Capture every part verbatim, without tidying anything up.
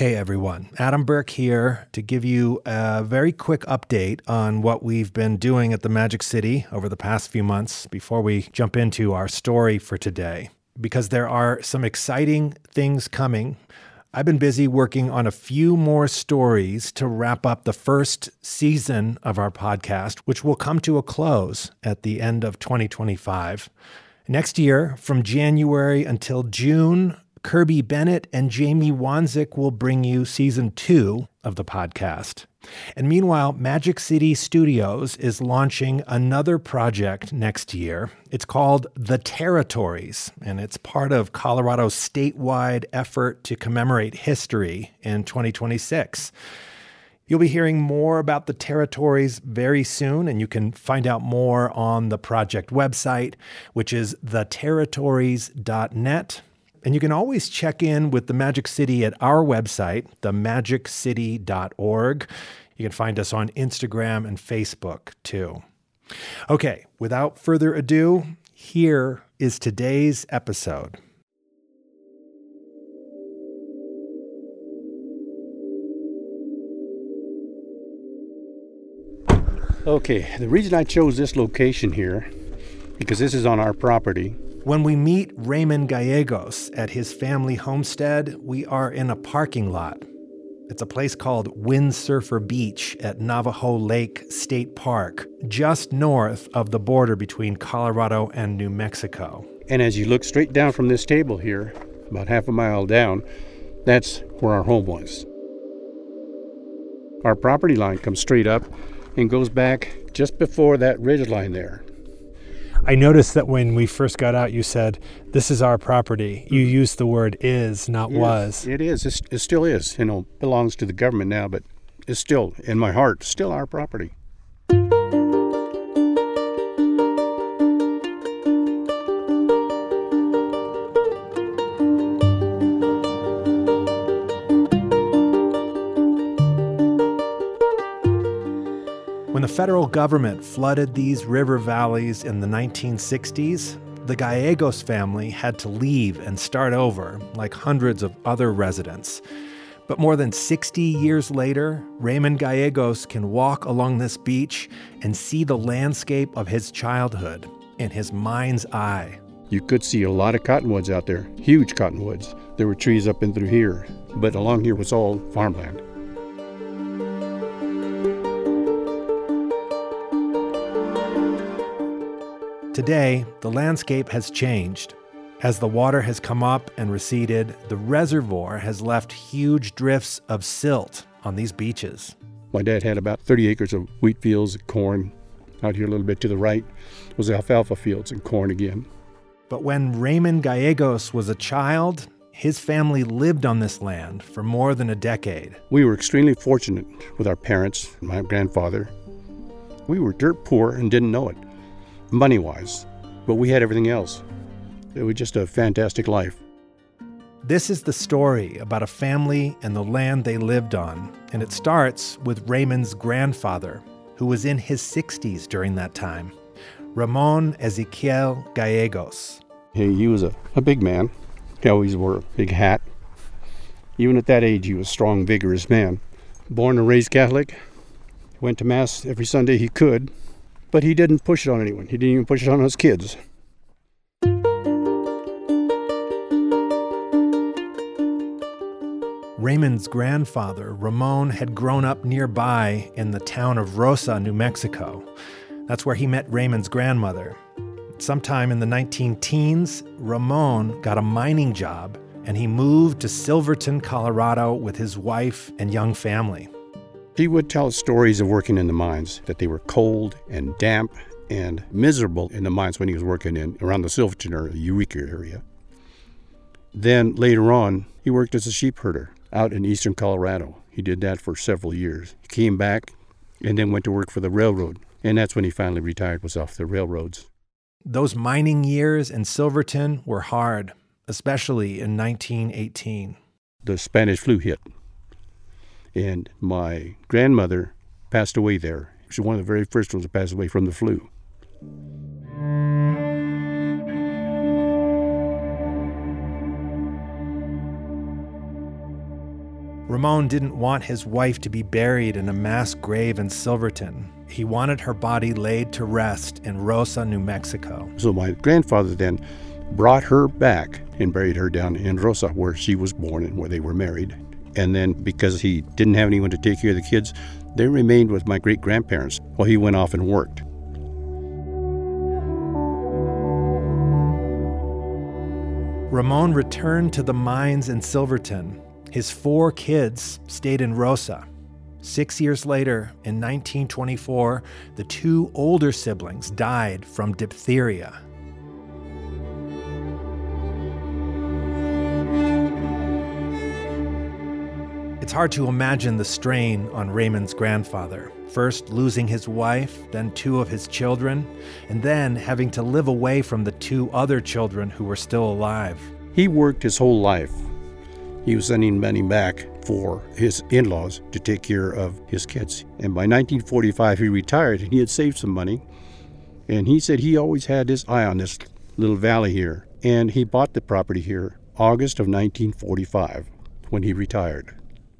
Hey everyone, Adam Burke here to give you a very quick update on what we've been doing at the Magic City over the past few months before we jump into our story for today. Because there are some exciting things coming. I've been busy working on a few more stories to wrap up the first season of our podcast, which will come to a close at the end of twenty twenty-five. Next year, from January until June, Kirby Bennett and Jamie Wanzik will bring you season two of the podcast. And meanwhile, Magic City Studios is launching another project next year. It's called The Territories, and it's part of Colorado's statewide effort to commemorate history in twenty twenty-six. You'll be hearing more about the Territories very soon, and you can find out more on the project website, which is the territories dot net. And you can always check in with the Magic City at our website, the magic city dot org. You can find us on Instagram and Facebook, too. Okay, without further ado, here is today's episode. Okay, the reason I chose this location here, because this is on our property. When we meet Raymond Gallegos at his family homestead, we are in a parking lot. It's a place called Windsurfer Beach at Navajo Lake State Park, just north of the border between Colorado and New Mexico. And as you look straight down from this table here, about half a mile down, that's where our home was. Our property line comes straight up and goes back just before that ridge line there. I noticed that when we first got out, you said, this is our property. You used the word is, not Yes, was. It is. It's, it still is. You know, belongs to the government now, but it's still, in my heart, still our property. When the federal government flooded these river valleys in the nineteen sixties, the Gallegos family had to leave and start over, like hundreds of other residents. But more than sixty years later, Raymond Gallegos can walk along this beach and see the landscape of his childhood in his mind's eye. You could see a lot of cottonwoods out there, huge cottonwoods. There were trees up and through here, but along here was all farmland. Today, the landscape has changed. As the water has come up and receded, the reservoir has left huge drifts of silt on these beaches. My dad had about thirty acres of wheat fields, corn. Out here a little bit to the right was alfalfa fields and corn again. But when Raymond Gallegos was a child, his family lived on this land for more than a decade. We were extremely fortunate with our parents, my grandfather. We were dirt poor and didn't know it, money-wise, but we had everything else. It was just a fantastic life. This is the story about a family and the land they lived on, and it starts with Raymond's grandfather, who was in his sixties during that time, Ramon Ezequiel Gallegos. He, he was a, a big man. He always wore a big hat. Even at that age, he was a strong, vigorous man. Born and raised Catholic, went to Mass every Sunday he could, but he didn't push it on anyone. He didn't even push it on us kids. Raymond's grandfather, Ramon, had grown up nearby in the town of Rosa, New Mexico. That's where he met Raymond's grandmother. Sometime in the nineteen teens, Ramon got a mining job, and he moved to Silverton, Colorado with his wife and young family. He would tell stories of working in the mines, that they were cold and damp and miserable in the mines when he was working in around the Silverton or the Eureka area. Then later on, he worked as a sheep herder out in eastern Colorado. He did that for several years. He came back and then went to work for the railroad, and that's when he finally retired, was off the railroads. Those mining years in Silverton were hard, especially in nineteen eighteen. The Spanish flu hit. And my grandmother passed away there. She was one of the very first ones to pass away from the flu. Ramon didn't want his wife to be buried in a mass grave in Silverton. He wanted her body laid to rest in Rosa, New Mexico. So my grandfather then brought her back and buried her down in Rosa, where she was born and where they were married. And then because he didn't have anyone to take care of the kids, they remained with my great-grandparents while he went off and worked. Ramon returned to the mines in Silverton. His four kids stayed in Rosa. Six years later, in nineteen twenty-four, the two older siblings died from diphtheria. It's hard to imagine the strain on Raymond's grandfather. First losing his wife, then two of his children, and then having to live away from the two other children who were still alive. He worked his whole life. He was sending money back for his in-laws to take care of his kids. And by nineteen forty-five, he retired and he had saved some money. And he said he always had his eye on this little valley here. And he bought the property here August of nineteen forty-five when he retired.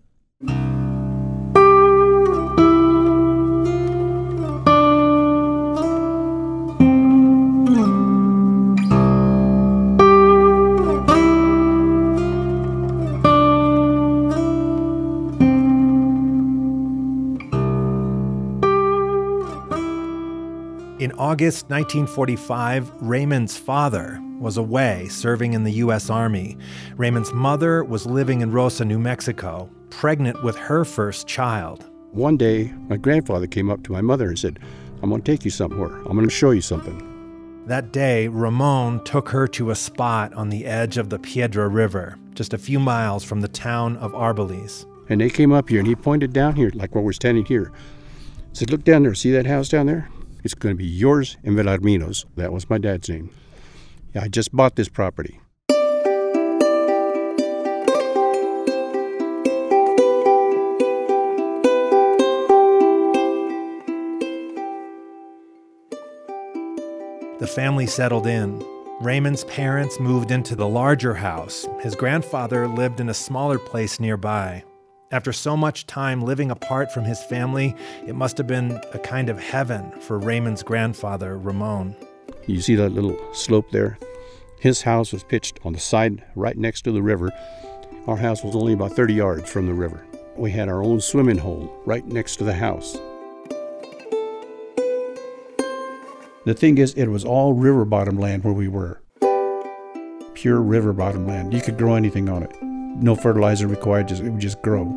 In August nineteen forty-five, Raymond's father was away serving in the U S Army. Raymond's mother was living in Rosa, New Mexico, pregnant with her first child. One day, my grandfather came up to my mother and said, "I'm going to take you somewhere. I'm going to show you something." That day, Ramon took her to a spot on the edge of the Piedra River, just a few miles from the town of Arbolís. And they came up here and he pointed down here, like where we're standing here. He said, "Look down there. See that house down there? It's going to be yours and Villarmino's." That was my dad's name. Yeah, I just bought this property. The family settled in. Raymond's parents moved into the larger house. His grandfather lived in a smaller place nearby. After so much time living apart from his family, it must have been a kind of heaven for Raymond's grandfather, Ramon. You see that little slope there? His house was pitched on the side right next to the river. Our house was only about thirty yards from the river. We had our own swimming hole right next to the house. The thing is, it was all river bottom land where we were. Pure river bottom land. You could grow anything on it. No fertilizer required, just, it would just grow.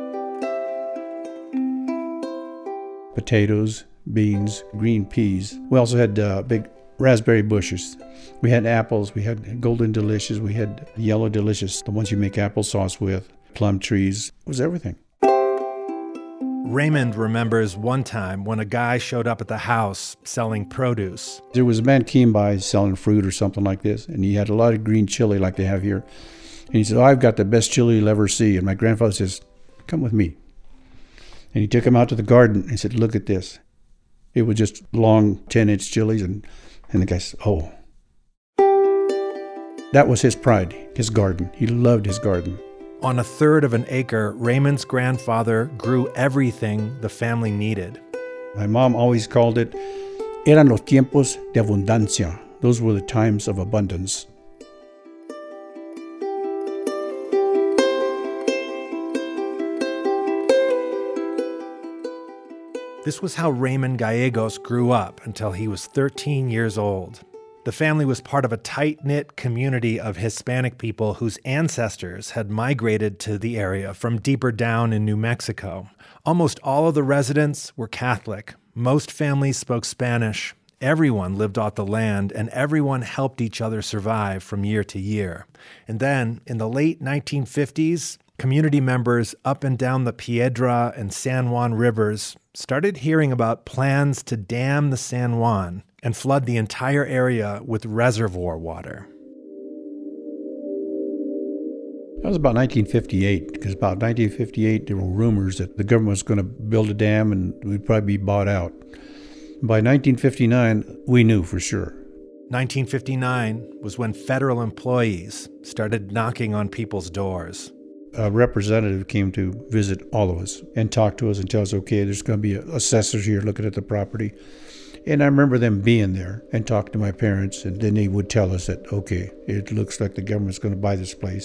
Potatoes, beans, green peas. We also had uh, big raspberry bushes. We had apples, we had golden delicious, we had yellow delicious, the ones you make applesauce with, plum trees. It was everything. Raymond remembers one time when a guy showed up at the house selling produce. There was a man came by selling fruit or something like this, and he had a lot of green chili like they have here. And he said, "Oh, I've got the best chili you'll ever see." And my grandfather says, "Come with me." And he took him out to the garden and said, "Look at this." It was just long ten-inch chilies, and, and the guy said, "Oh." That was his pride, his garden. He loved his garden. On a third of an acre, Raymond's grandfather grew everything the family needed. My mom always called it, eran los tiempos de abundancia. Those were the times of abundance. This was how Raymond Gallegos grew up until he was thirteen years old. The family was part of a tight-knit community of Hispanic people whose ancestors had migrated to the area from deeper down in New Mexico. Almost all of the residents were Catholic. Most families spoke Spanish. Everyone lived off the land, and everyone helped each other survive from year to year. And then, in the late nineteen fifties, community members up and down the Piedra and San Juan rivers started hearing about plans to dam the San Juan and flood the entire area with reservoir water. That was about nineteen fifty-eight, because about nineteen fifty-eight there were rumors that the government was going to build a dam and we'd probably be bought out. By nineteen fifty-nine, we knew for sure. nineteen fifty-nine was when federal employees started knocking on people's doors. A representative came to visit all of us and talk to us and tell us, okay, there's going to be assessors here looking at the property. And I remember them being there and talking to my parents, and then they would tell us that, okay, it looks like the government's going to buy this place.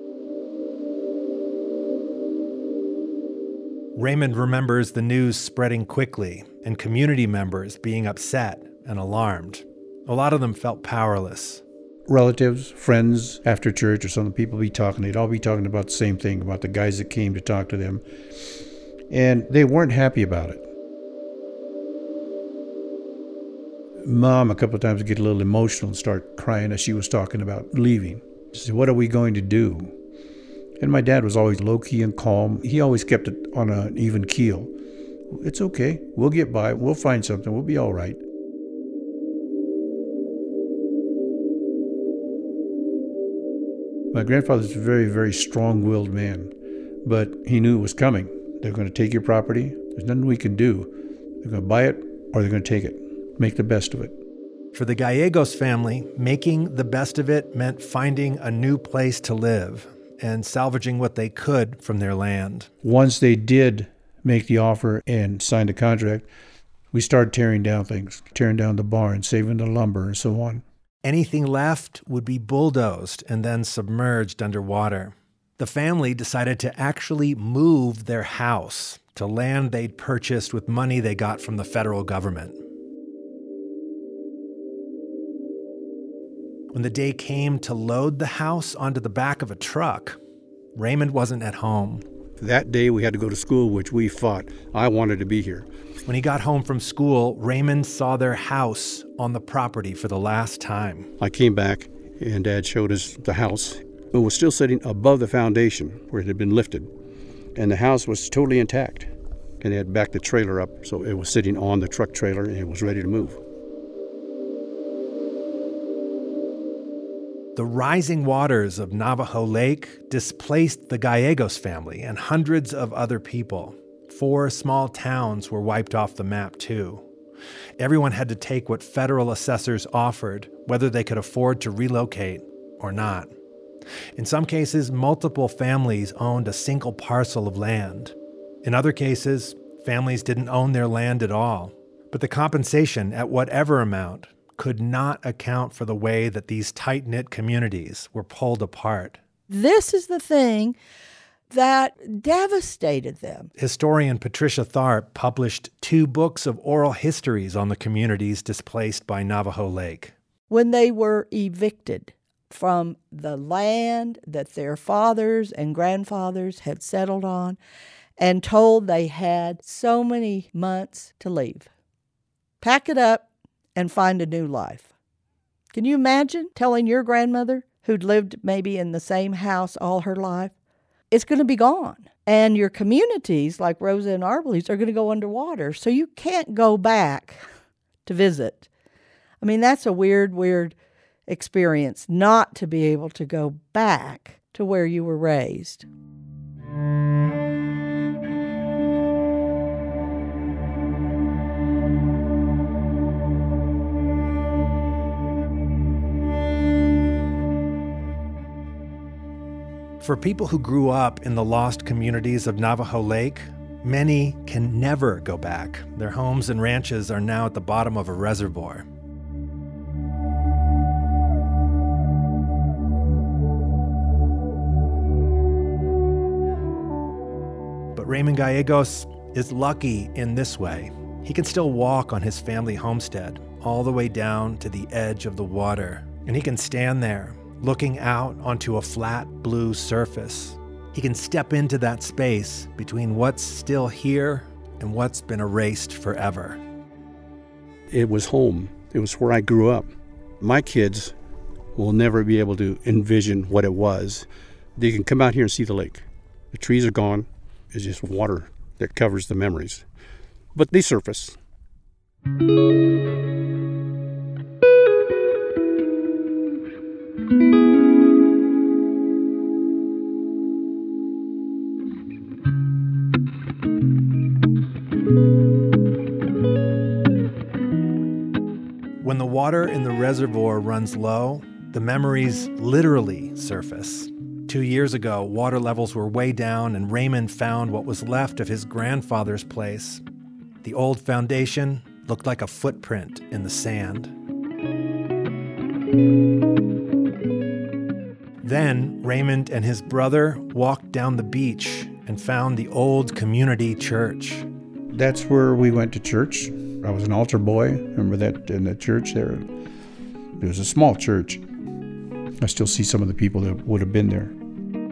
Raymond remembers the news spreading quickly and community members being upset and alarmed. A lot of them felt powerless. Relatives, friends, after church or something, people be talking. They'd all be talking about the same thing, about the guys that came to talk to them. And they weren't happy about it. Mom, a couple of times, would get a little emotional and start crying as she was talking about leaving. She said, what are we going to do? And my dad was always low-key and calm. He always kept it on an even keel. It's okay. We'll get by. We'll find something. We'll be all right. My grandfather's a very, very strong-willed man, but he knew it was coming. They're going to take your property. There's nothing we can do. They're going to buy it or they're going to take it. Make the best of it. For the Gallegos family, making the best of it meant finding a new place to live and salvaging what they could from their land. Once they did make the offer and sign the contract, we started tearing down things, tearing down the barn, saving the lumber, and so on. Anything left would be bulldozed and then submerged underwater. The family decided to actually move their house to land they'd purchased with money they got from the federal government. When the day came to load the house onto the back of a truck, Raymond wasn't at home. That day we had to go to school, which we fought. I wanted to be here. When he got home from school, Raymond saw their house on the property for the last time. I came back and Dad showed us the house. It was still sitting above the foundation where it had been lifted. And the house was totally intact. And they had backed the trailer up, so it was sitting on the truck trailer and it was ready to move. The rising waters of Navajo Lake displaced the Gallegos family and hundreds of other people. Four small towns were wiped off the map, too. Everyone had to take what federal assessors offered, whether they could afford to relocate or not. In some cases, multiple families owned a single parcel of land. In other cases, families didn't own their land at all. But the compensation, at whatever amount, could not account for the way that these tight-knit communities were pulled apart. This is the thing that devastated them. Historian Patricia Tharp published two books of oral histories on the communities displaced by Navajo Lake. When they were evicted from the land that their fathers and grandfathers had settled on and told they had so many months to leave. Pack it up and find a new life. Can you imagine telling your grandmother, who'd lived maybe in the same house all her life, it's going to be gone? And your communities, like Rosa and Arbalese, are going to go underwater, so you can't go back to visit. I mean, that's a weird, weird experience, not to be able to go back to where you were raised. For people who grew up in the lost communities of Navajo Lake, many can never go back. Their homes and ranches are now at the bottom of a reservoir. But Raymond Gallegos is lucky in this way. He can still walk on his family homestead all the way down to the edge of the water, and he can stand there looking out onto a flat blue surface. He can step into that space between what's still here and what's been erased forever. It was home. It was where I grew up. My kids will never be able to envision what it was. They can come out here and see the lake. The trees are gone. It's just water that covers the memories. But they surface. When the water in the reservoir runs low, the memories literally surface. Two years ago, water levels were way down, and Raymond found what was left of his grandfather's place. The old foundation looked like a footprint in the sand. Then Raymond and his brother walked down the beach and found the old community church. That's where we went to church. I was an altar boy. Remember that in the church there? It was a small church. I still see some of the people that would have been there.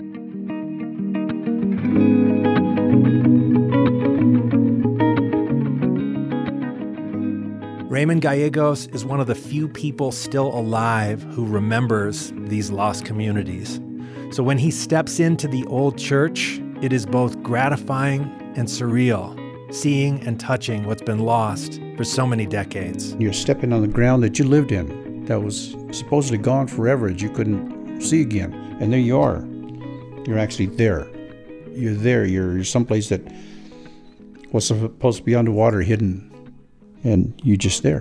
Raymond Gallegos is one of the few people still alive who remembers these lost communities. So when he steps into the old church, it is both gratifying and surreal, seeing and touching what's been lost for so many decades. You're stepping on the ground that you lived in, that was supposedly gone forever, that you couldn't see again. And there you are. You're actually there. You're there. You're, you're someplace that was supposed to be underwater, hidden, and you're just there.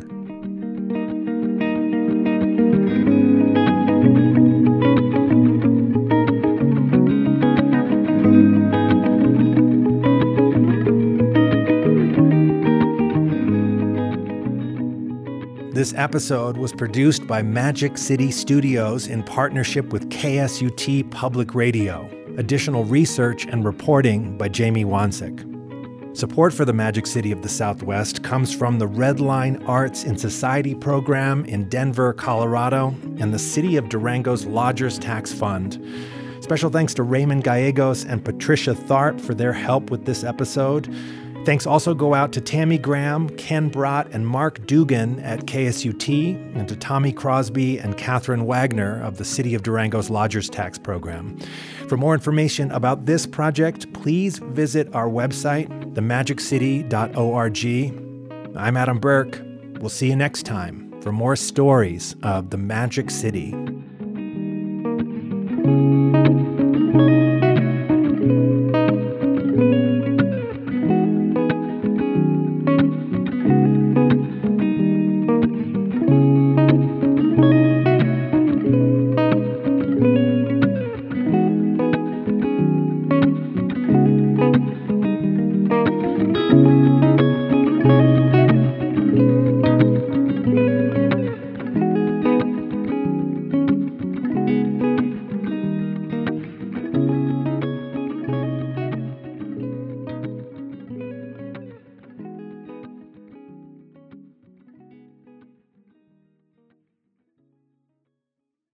This episode was produced by Magic City Studios in partnership with K S U T Public Radio. Additional research and reporting by Jamie Wansik. Support for the Magic City of the Southwest comes from the Red Line Arts in Society program in Denver, Colorado, and the City of Durango's Lodgers Tax Fund. Special thanks to Raymond Gallegos and Patricia Tharp for their help with this episode. Thanks also go out to Tammy Graham, Ken Brott, and Mark Dugan at K S U T, and to Tommy Crosby and Catherine Wagner of the City of Durango's Lodgers Tax Program. For more information about this project, please visit our website, the magic city dot org. I'm Adam Burke. We'll see you next time for more stories of the Magic City.